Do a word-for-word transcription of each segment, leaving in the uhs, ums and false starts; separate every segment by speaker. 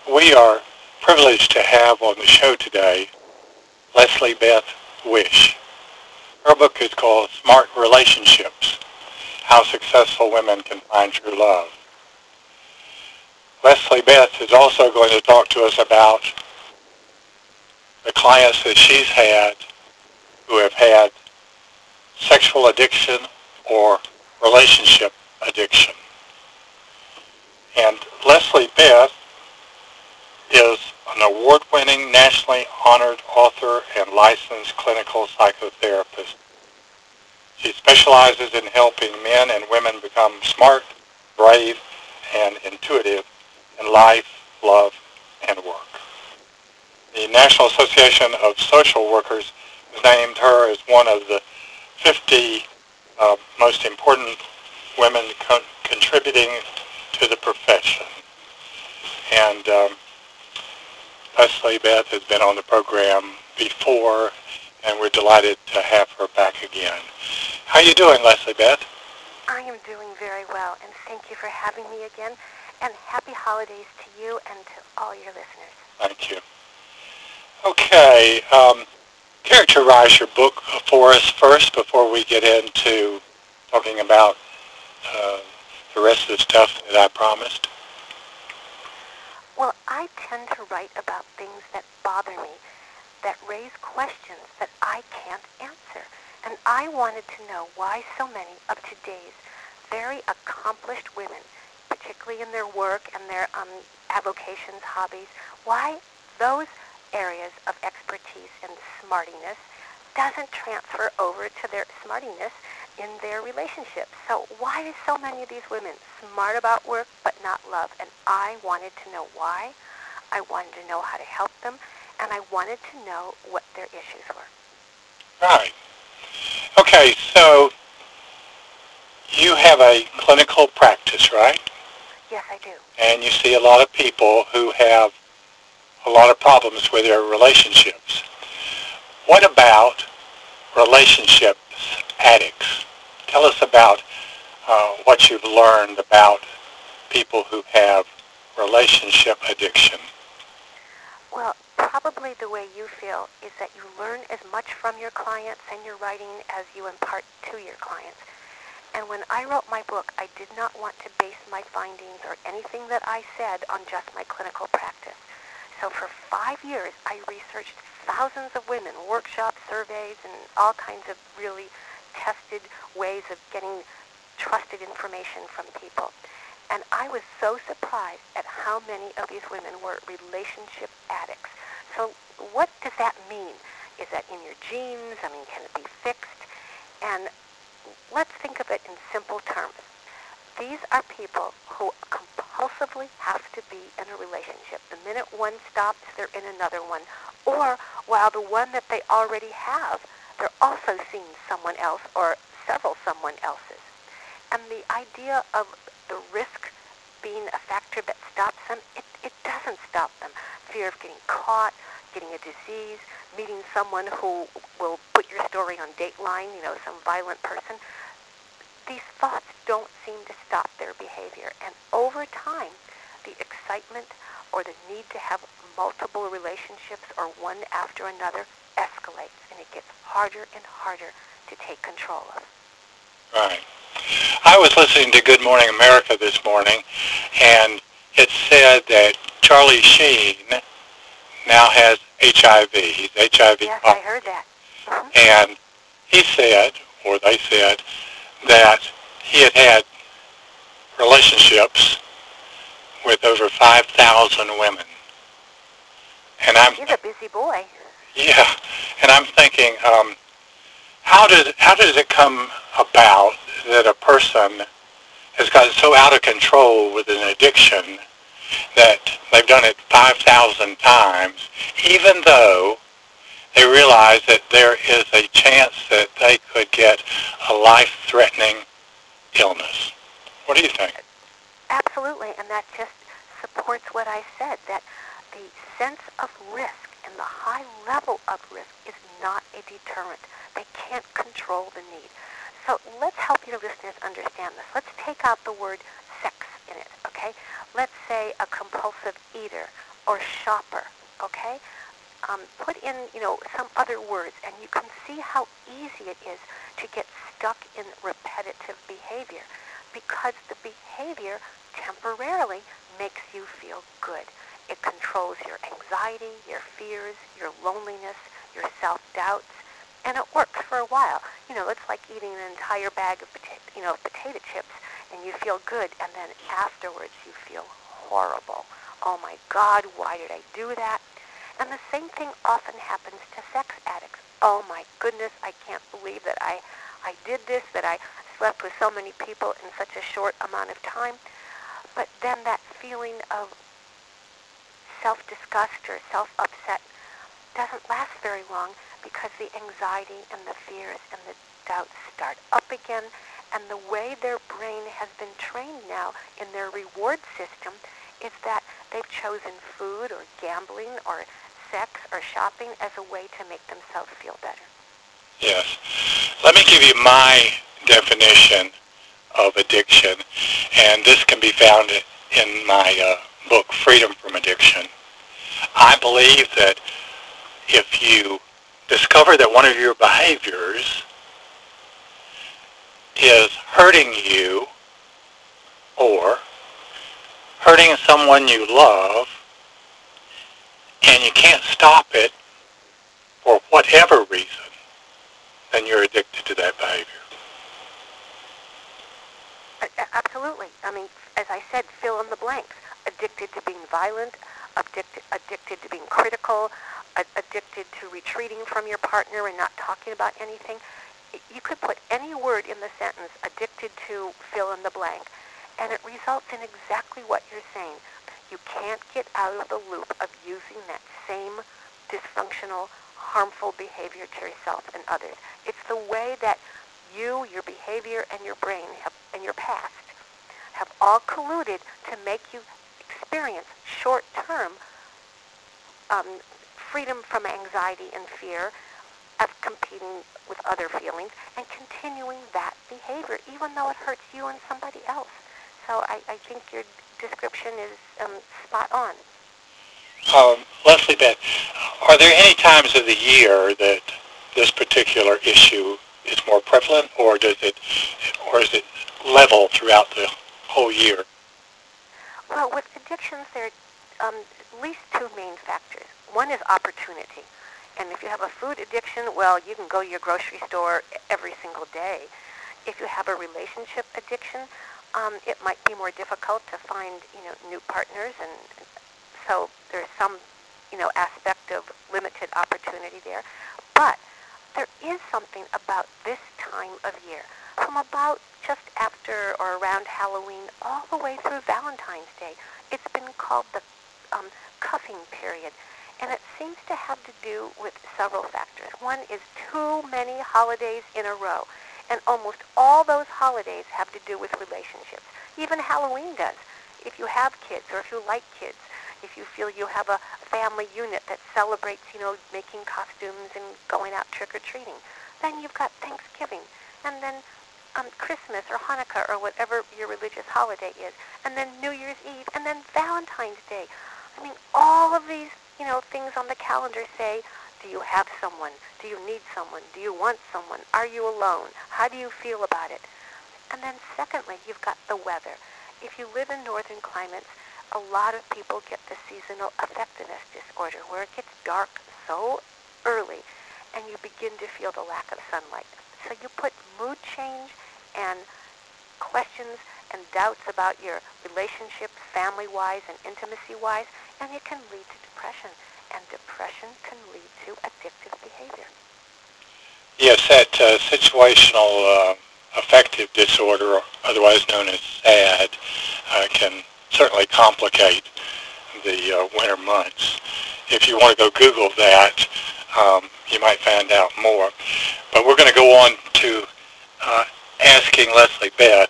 Speaker 1: We are privileged to have on the show today Leslie Beth Wish. Her book is called Smart Relationships, How Successful Women Can Find True Love. Leslie Beth is also going to talk to us about the clients that she's had who have had sexual addiction or relationship addiction. And Leslie Beth is an award-winning, nationally honored author and licensed clinical psychotherapist. She specializes in helping men and women become smart, brave, and intuitive in life, love, and work. The National Association of Social Workers has named her as one of the fifty uh, most important women con- contributing to the profession. And um, Leslie Beth has been on the program before, and we're delighted to have her back again. How are you doing, Leslie Beth?
Speaker 2: I am doing very well, and thank you for having me again, and happy holidays to you and to all your listeners.
Speaker 1: Thank you. Okay, um, characterize your book for us first before we get into talking about uh, the rest of the stuff that I promised.
Speaker 2: Well, I tend to write about things that bother me, that raise questions that I can't answer. And I wanted to know why so many of today's very accomplished women, particularly in their work and their um, avocations, hobbies, why those areas of expertise and smartiness doesn't transfer over to their smartiness in their relationships. So why is so many of these women smart about work but not love? And I wanted to know why. I wanted to know how to help them, and I wanted to know what their issues were.
Speaker 1: Right. Okay, so you have a clinical practice, right?
Speaker 2: Yes, I do.
Speaker 1: And you see a lot of people who have a lot of problems with their relationships. What about relationships addicts? Tell us about uh, what you've learned about people who have relationship addiction.
Speaker 2: Well, probably the way you feel is that you learn as much from your clients and your writing as you impart to your clients. And when I wrote my book, I did not want to base my findings or anything that I said on just my clinical practice. So for five years, I researched thousands of women, workshops, surveys, and all kinds of really tested ways of getting trusted information from people. And I was so surprised at how many of these women were relationship addicts. So what does that mean? Is that in your genes? I mean, can it be fixed? And let's think of it in simple terms. These are people who compulsively have to be in a relationship. The minute one stops, they're in another one. Or while the one that they already have, they're also seeing someone else or several someone else's. And the idea of the risk being a factor that stops them, it, it doesn't stop them. Fear of getting caught, getting a disease, meeting someone who will put your story on Dateline, you know, some violent person. These thoughts don't seem to stop their behavior. And over time, the excitement or the need to have multiple relationships or one after another escalates, and it gets harder and harder to take control of.
Speaker 1: Right. I was listening to Good Morning America this morning, and it said that Charlie Sheen now has H I V. He's H I V
Speaker 2: Yes,
Speaker 1: positive.
Speaker 2: I heard that. Mm-hmm.
Speaker 1: And he said, or they said, that he had had relationships with over five thousand women. And I'm
Speaker 2: He's a busy boy.
Speaker 1: yeah, and I'm thinking, um, how did how does it come about that a person has gotten so out of control with an addiction that they've done it five thousand times, even though they realize that there is a chance that they could get a life-threatening illness? What do you think?
Speaker 2: Absolutely, and that just supports what I said, that the sense of risk and the high level of risk is not a deterrent. They can't control the need. So let's help your listeners understand this. Let's take out the word sex in it, okay? Let's say a compulsive eater or shopper, okay? Um, put in, you know, some other words, and you can see how easy it is to get stuck in repetitive behavior because the behavior temporarily makes you feel good. It controls your anxiety, your fears, your loneliness, your self-doubts, and it works for a while. You know, it's like eating an entire bag of pota- you know, potato chips, and you feel good, and then afterwards you feel horrible. Oh my God, why did I do that? And the same thing often happens to sex addicts. Oh my goodness, I can't believe that I, I did this, that I slept with so many people in such a short amount of time. But then that feeling of self-disgust or self-upset doesn't last very long because the anxiety and the fears and the doubts start up again. And the way their brain has been trained now in their reward system is that they've chosen food or gambling or sex or shopping as a way to make themselves feel better.
Speaker 1: Yes. Let me give you my definition of addiction, and this can be found in my uh, book, Freedom from Addiction. I believe that if you discover that one of your behaviors is hurting you or hurting someone you love, and you can't stop it for whatever reason, then you're addicted to that behavior.
Speaker 2: Absolutely. I mean, as I said, fill in the blanks. Addicted to being violent, addicted, addicted to being critical, addicted to retreating from your partner and not talking about anything. You could put any word in the sentence, addicted to fill in the blank, and it results in exactly what you're saying. You can't get out of the loop of using that same dysfunctional, harmful behavior to yourself and others. It's the way that you, your behavior, and your brain have, and your past have all colluded to make you experience short-term um, freedom from anxiety and fear of competing with other feelings and continuing that behavior, even though it hurts you and somebody else. So I, I think your description is um, spot on.
Speaker 1: Um, Leslie Beth, are there any times of the year that this particular issue is more prevalent, or does it, or is it level throughout the whole year?
Speaker 2: Well, with addictions, there are um, at least two main factors. One is opportunity. And if you have a food addiction, well, you can go to your grocery store every single day. If you have a relationship addiction, um, it might be more difficult to find, you know, new partners, and so there's some, you know, aspect of limited opportunity there. But there is something about this time of year, from about just after or around Halloween all the way through Valentine's Day. It's been called the um, cuffing period. And it seems to have to do with several factors. One is too many holidays in a row. And almost all those holidays have to do with relationships. Even Halloween does. If you have kids or if you like kids, if you feel you have a family unit that celebrates, you know, making costumes and going out trick-or-treating, then you've got Thanksgiving. And then um, Christmas or Hanukkah or whatever your religious holiday is. And then New Year's Eve. And then Valentine's Day. I mean, all of these, you know, things on the calendar say, do you have someone? Do you need someone? Do you want someone? Are you alone? How do you feel about it? And then secondly, you've got the weather. If you live in northern climates, a lot of people get the seasonal affectiveness disorder, where it gets dark so early and you begin to feel the lack of sunlight. So you put mood change and questions and doubts about your relationships, family-wise and intimacy-wise, and it can lead to depression. And depression can lead to addictive behavior.
Speaker 1: Yes, that uh, situational uh, affective disorder, otherwise known as SAD, uh, can certainly complicate the uh, winter months. If you want to go Google that, um, you might find out more. But we're going to go on to uh, asking Leslie Beth,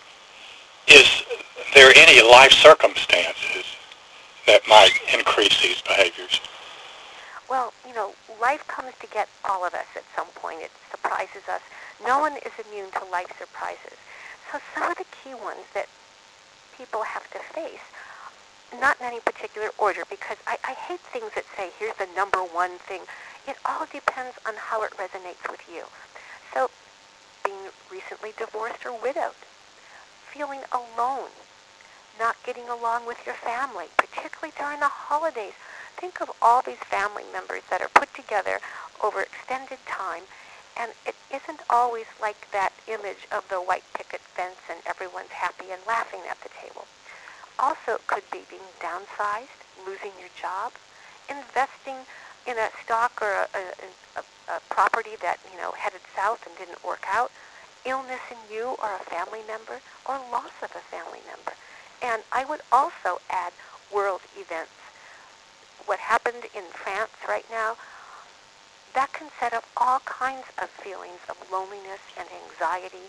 Speaker 1: is there any life circumstances that might increase these behaviors?
Speaker 2: Well, you know, life comes to get all of us at some point. It surprises us. No one is immune to life surprises. So some of the key ones that people have to face not in any particular order, because I, I hate things that say, here's the number one thing. It all depends on how it resonates with you. So being recently divorced or widowed, feeling alone, not getting along with your family, particularly during the holidays. Think of all these family members that are put together over extended time, and it isn't always like that image of the white picket fence and everyone's happy and laughing at the table. Also, it could be being downsized, losing your job, investing in a stock or a, a, a, a property that, you know, headed south and didn't work out, illness in you or a family member, or loss of a family member. And I would also add world events. What happened in France right now, that can set up all kinds of feelings of loneliness and anxiety.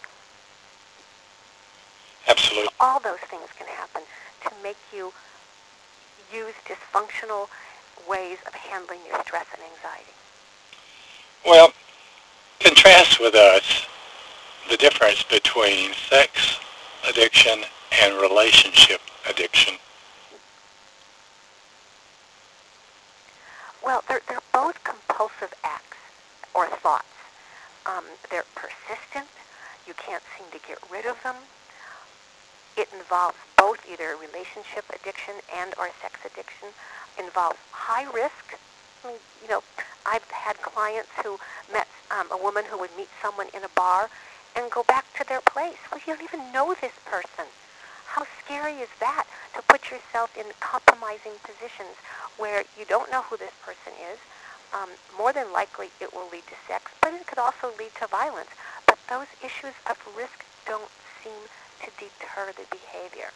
Speaker 1: Absolutely.
Speaker 2: All those things can happen to make you use dysfunctional ways of handling your stress and anxiety.
Speaker 1: Well, contrast with us the difference between sex addiction and relationship addiction.
Speaker 2: Well, they're, they're both compulsive acts or thoughts. Um, they're persistent. You can't seem to get rid of them. It involves both either relationship addiction and or sex addiction. Involves high risk. I mean, you know, I've had clients who met um, a woman who would meet someone in a bar and go back to their place. Well, you don't even know this person. How scary is that, to put yourself in compromising positions where you don't know who this person is? Um, more than likely, it will lead to sex, but it could also lead to violence. But those issues of risk don't seem to deter the behavior.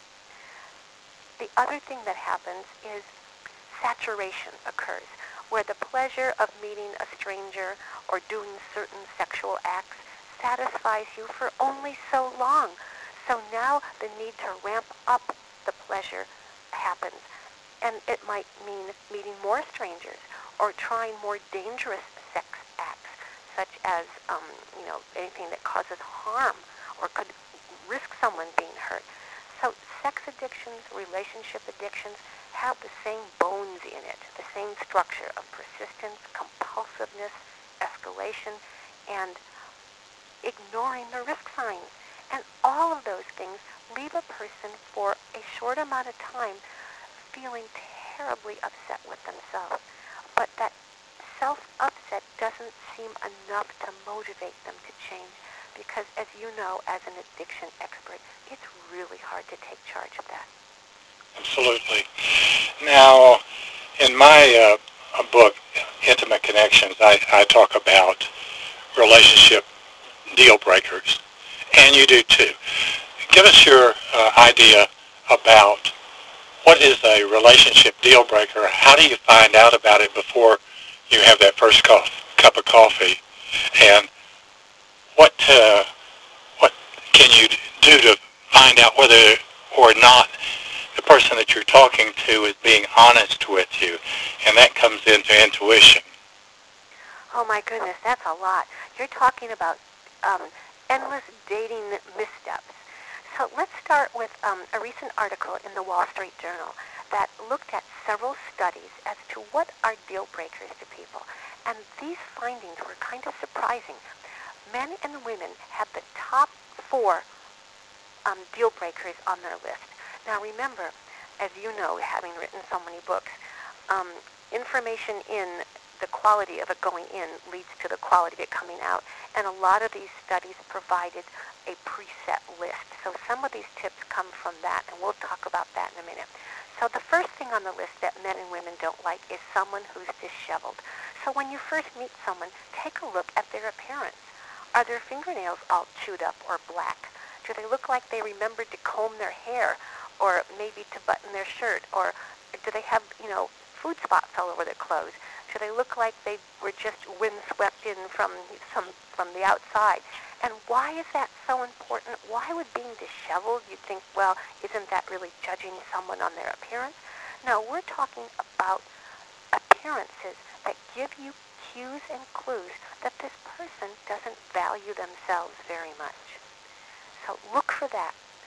Speaker 2: The other thing that happens is saturation occurs, where the pleasure of meeting a stranger or doing certain sexual acts satisfies you for only so long. So now the need to ramp up the pleasure happens. And it might mean meeting more strangers or trying more dangerous sex acts, such as, um, you know, anything that causes harm or could risk someone being hurt. So sex addictions, relationship addictions have the same bones in it, the same structure of persistence, compulsiveness, escalation, and ignoring the risk signs. And all of those things leave a person for a short amount of time feeling terribly upset with themselves. But that self-upset doesn't seem enough to motivate them to change, because as you know, as an addiction expert, it's really hard to take charge of that.
Speaker 1: Absolutely. Now, in my uh, book, Intimate Connections, I, I talk about relationship deal breakers, and you do too. Give us your uh, idea about what is a relationship deal breaker. How do you find out about it before you have that first cup, cup of coffee? And what uh, what can you do to find out whether or not the person that you're talking to is being honest with you? And that comes into intuition.
Speaker 2: Oh my goodness, that's a lot. You're talking about um, endless dating missteps. So let's start with um, a recent article in the Wall Street Journal that looked at several studies as to what are deal breakers to people. And these findings were kind of surprising. Men and women have the top four um, deal breakers on their list. Now remember, as you know, having written so many books, um, information in the quality of it going in leads to the quality of it coming out. And a lot of these studies provided a preset list. So some of these tips come from that, and we'll talk about that in a minute. So the first thing on the list that men and women don't like is someone who's disheveled. So when you first meet someone, take a look at their appearance. Are their fingernails all chewed up or black? Do they look like they remembered to comb their hair, or maybe to button their shirt? Or do they have, you know, food spots all over their clothes? Do they look like they were just windswept in from some from the outside? And why is that so important? Why would being disheveled, you think, well, isn't that really judging someone on their appearance? No, we're talking about appearances that give you cues and clues that this person doesn't value themselves very much. So look for that.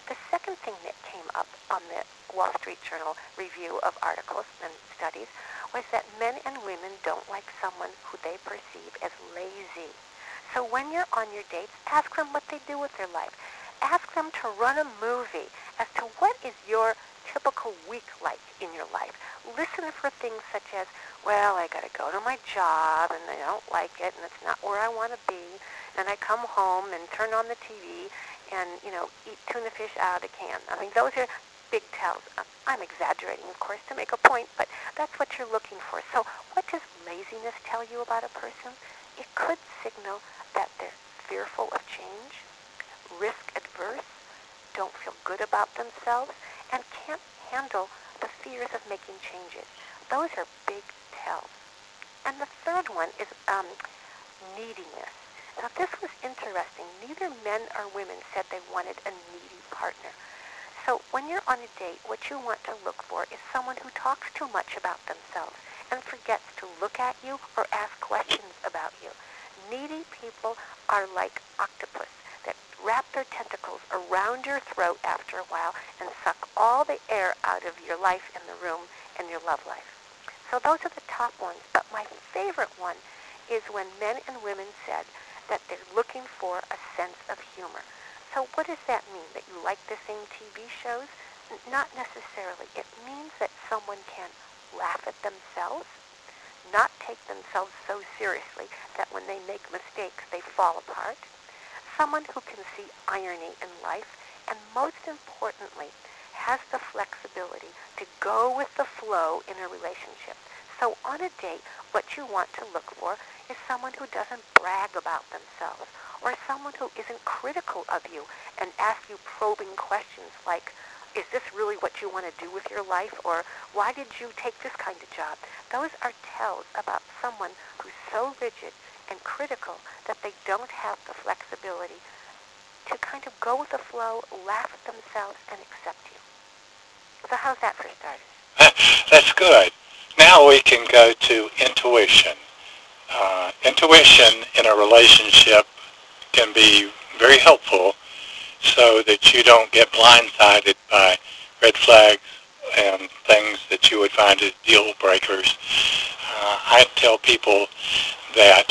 Speaker 2: The second thing that came up on the Wall Street Journal review of articles and studies was that men and women don't like someone who they perceive as lazy. So when you're on your dates, ask them what they do with their life. Ask them to run a movie as to what is your typical week like in your life. Listen for things such as, well, I got to go to my job, and I don't like it, and it's not where I want to be, and I come home and turn on the T V and, you know, eat tuna fish out of the can. I mean, those are big tells. I'm exaggerating, of course, to make a point, but that's what you're looking for. So what does laziness tell you about a person? It could signal that they're fearful of change, risk adverse, don't feel good about themselves, and can't handle the fears of making changes. Those are big tells. And the third one is um, neediness. Now, this was interesting. Neither men or women said they wanted a needy partner. So when you're on a date, what you want to look for is someone who talks too much about themselves and forgets to look at you or ask questions about you. Needy people are like octopus that wrap their tentacles around your throat after a while and suck all the air out of your life in the room and your love life. So those are the top ones. But my favorite one is when men and women said that they're looking for a sense of humor. So what does that mean? That you like the same T V shows? Not necessarily. It means that someone can laugh at themselves, not take themselves so seriously that when they make mistakes, they fall apart. Someone who can see irony in life, and most importantly, has the flexibility to go with the flow in a relationship. So on a date, what you want to look for is someone who doesn't brag about themselves, or someone who isn't critical of you and asks you probing questions like, is this really what you want to do with your life? Or why did you take this kind of job? Those are tells about someone who's so rigid and critical that they don't have the flexibility to kind of go with the flow, laugh at themselves, and accept you. So how's that for starters?
Speaker 1: That's good. Now we can go to intuition. Uh, intuition in a relationship can be very helpful so that you don't get blindsided by red flags and things that you would find as deal breakers. Uh, I tell people that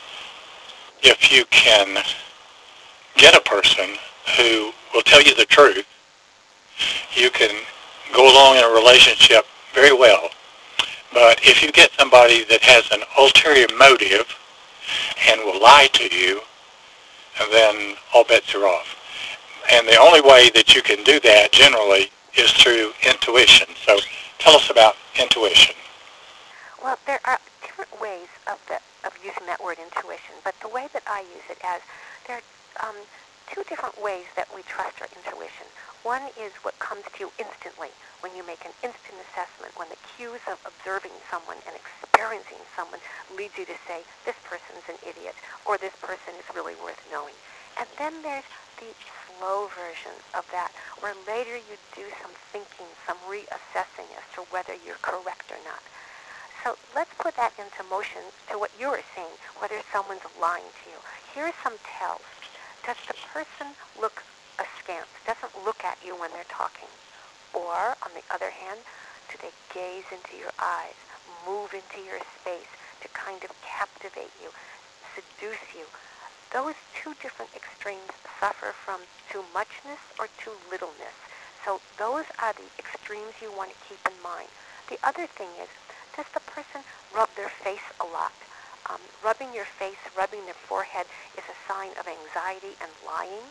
Speaker 1: if you can get a person who will tell you the truth, you can go along in a relationship very well. But if you get somebody that has an ulterior motive and will lie to you, then all bets are off. And the only way that you can do that generally is through intuition. So tell us about intuition.
Speaker 2: Well, there are different ways of, the, of using that word intuition, but the way that I use it as there are um, two different ways that we trust our intuition. One is what comes to you instantly when you make an instant assessment, when the cues of observing someone and experiencing someone leads you to say, this person's an idiot, or this person is really worth knowing. And then there's the slow version of that, where later you do some thinking, some reassessing as to whether you're correct or not. So let's put that into motion to what you were saying, whether someone's lying to you. Here are some tells. Does the person look askance, doesn't look at you when they're talking? Or, on the other hand, do they gaze into your eyes, move into your space to kind of captivate you, seduce you? Those two different extremes suffer from too muchness or too littleness. So those are the extremes you want to keep in mind. The other thing is, does the person rub their face a lot? Um, rubbing your face, rubbing their forehead is a sign of anxiety and lying.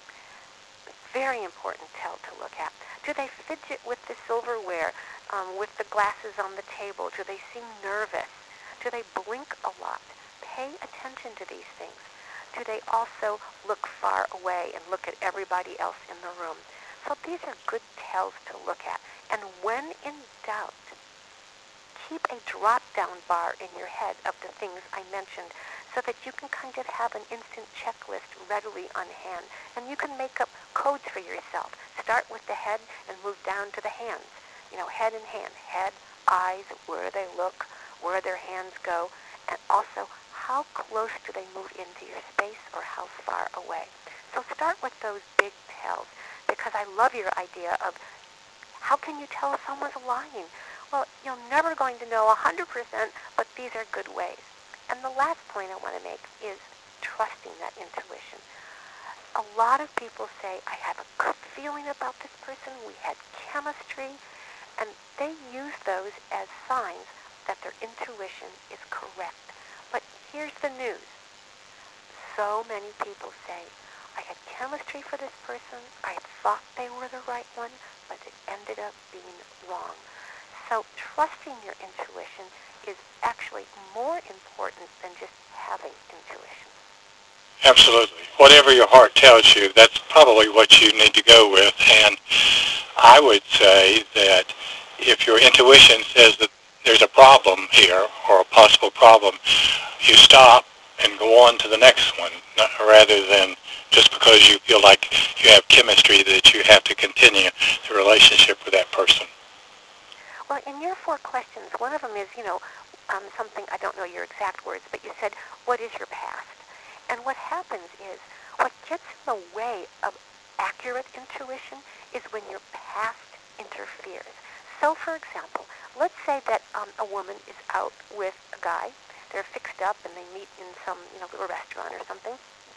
Speaker 2: Very important tell to look at. Do they fidget with the silverware, um, with the glasses on the table? Do they seem nervous? Do they blink a lot? Pay attention to these things. Do they also look far away and look at everybody else in the room? So these are good tells to look at. And when in doubt, keep a drop-down bar in your head of the things I mentioned so that you can kind of have an instant checklist readily on hand. And you can make up codes for yourself. Start with the head and move down to the hands. You know, head and hand. Head, eyes, where they look, where their hands go, and also how close do they move into your space or how far away. So start with those big tells. because I love your idea of how can you tell if someone's lying? Well, you're never going to know one hundred percent, but these are good ways. And the last point I want to make is trusting that intuition. A lot of people say, I have a good feeling about this person, we had chemistry, and they use those as signs that their intuition is correct. But here's the news. So many people say, I had chemistry for this person, I thought they were the right one, but it ended up being wrong. So trusting your intuition is actually more important than just having intuition.
Speaker 1: Absolutely. Whatever your heart tells you, that's probably what you need to go with. And I would say that if your intuition says that there's a problem here or a possible problem, you stop and go on to the next one, rather than just because you feel like you have chemistry that you have to continue the relationship with that person.
Speaker 2: Well, in your four questions, one of them is, you know, um, something, I don't know your exact words, but you said, what is your past? And what happens is, what gets in the way of accurate intuition is when your past interferes. So, for example, let's say that um, a woman is out with a guy. They're fixed up and they meet in some, you know, little restaurant or something.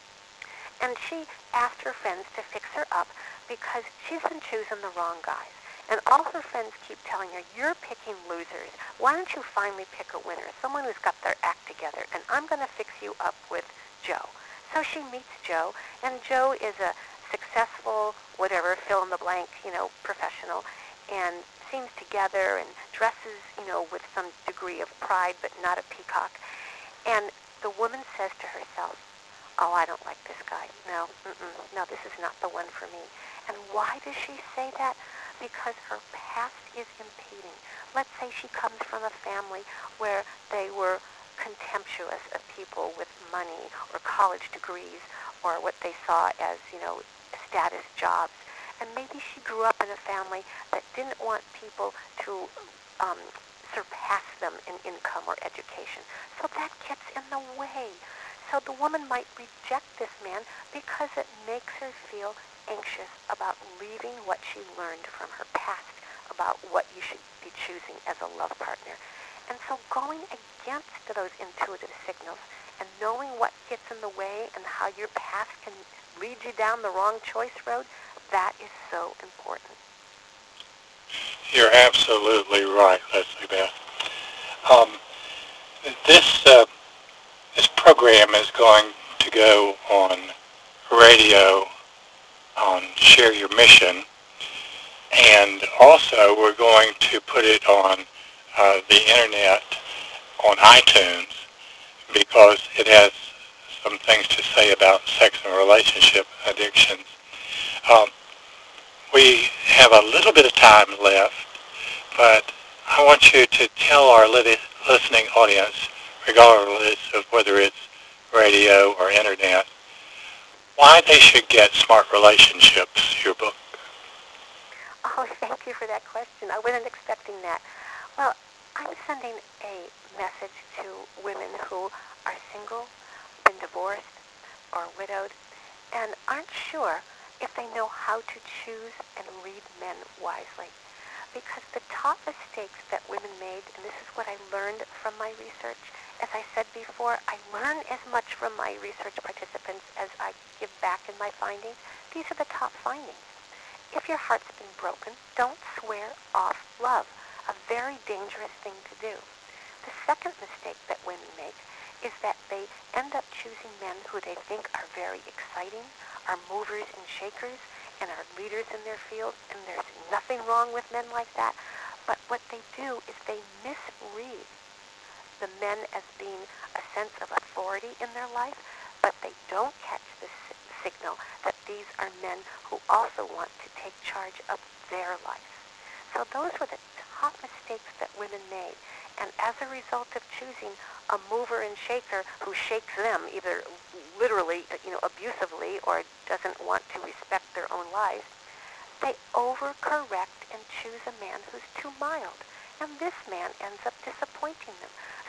Speaker 2: And she asked her friends to fix her up because she's been choosing the wrong guys. And all her friends keep telling her, you're picking losers. Why don't you finally pick a winner, someone who's got their act together, and I'm going to fix you up with Joe. So she meets Joe, and Joe is a successful, whatever, fill-in-the-blank, you know, professional, and seems together and dresses, you know, with some degree of pride, but not a peacock. And the woman says to herself, oh, I don't like this guy. No, mm-mm, no, this is not the one for me. And why does she say that? Because her past is impeding. Let's say she comes from a family where they were contemptuous of people with money or college degrees or what they saw as, you know, status jobs. And maybe she grew up in a family that didn't want people to um, surpass them in income or education. So that gets in the way. So the woman might reject this man because it makes her feel anxious about leaving what she learned from her past about what you should be choosing as a love partner. And so going against those intuitive signals and knowing what gets in the way and how your past can lead you down the wrong choice road, that is so important.
Speaker 1: You're absolutely right, Leslie Beth. Um, this uh, this program is going to go on radio on Share Your Mission, and also we're going to put it on uh, the internet on iTunes because it has some things to say about sex and relationship addictions. Um, we have a little bit of time left, but I want you to tell our listening audience, regardless of whether it's radio or internet, why they should get Smart Relationships, your book.
Speaker 2: Oh, thank you for that question. I wasn't expecting that. Well, I'm sending a message to women who are single, been divorced, or widowed, and aren't sure if they know how to choose and lead men wisely. Because the top mistakes that women made, and this is what I learned from my research, as I said before, I learn as much from my research participants as I give back in my findings. These are the top findings. If your heart's been broken, don't swear off love, a very dangerous thing to do. The second mistake that women make is that they end up choosing men who they think are very exciting, are movers and shakers, and are leaders in their field, and there's nothing wrong with men like that. But what they do is they misread the men as being a sense of authority in their life, but they don't catch the signal that these are men who also want to take charge of their life. So those were the top mistakes that women made. And as a result of choosing a mover and shaker who shakes them either literally, you know, abusively or doesn't want to respect their own lives, they overcorrect and choose a man who's too mild. And this man ends up disappointing them.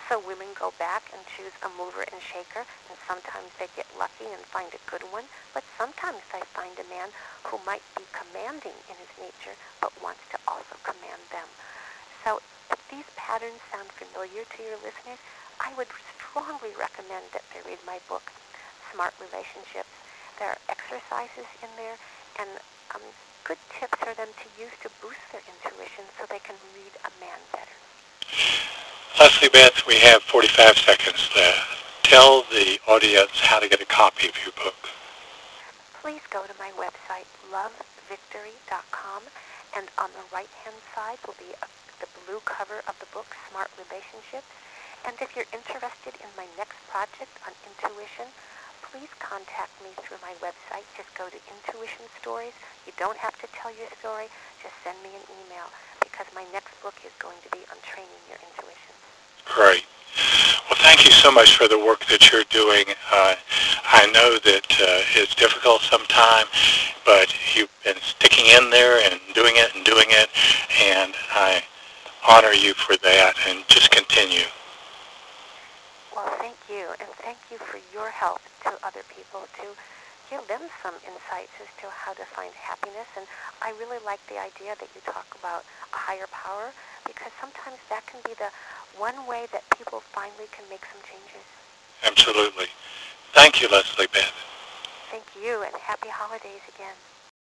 Speaker 2: So women go back and choose a mover and shaker, and sometimes they get lucky and find a good one, but sometimes they find a man who might be commanding in his nature, but wants to also command them. So if these patterns sound familiar to your listeners, I would strongly recommend that they read my book, Smart Relationships. There are exercises in there and um, good tips for them to use to boost their intuition so they can read a man better.
Speaker 1: Leslie Beth, we have forty-five seconds left. Tell the audience how to get a copy of your book.
Speaker 2: Please go to my website, love victory dot com, and on the right-hand side will be a, the blue cover of the book, Smart Relationships. And if you're interested in my next project on intuition, please contact me through my website. Just go to Intuition Stories. You don't have to tell your story. Just send me an email, because my next book is going to be on training your intuition.
Speaker 1: Great. Well, thank you so much for the work that you're doing. Uh, I know that uh, it's difficult sometimes, but you've been sticking in there and doing it and doing it, and I honor you for that, and just continue.
Speaker 2: Well, thank you, and thank you for your help to other people to give them some insights as to how to find happiness. And I really like the idea that you talk about a higher power, because sometimes that can be the one way that people finally can make some changes.
Speaker 1: Absolutely. Thank you, Leslie Beth.
Speaker 2: Thank you, and happy holidays again.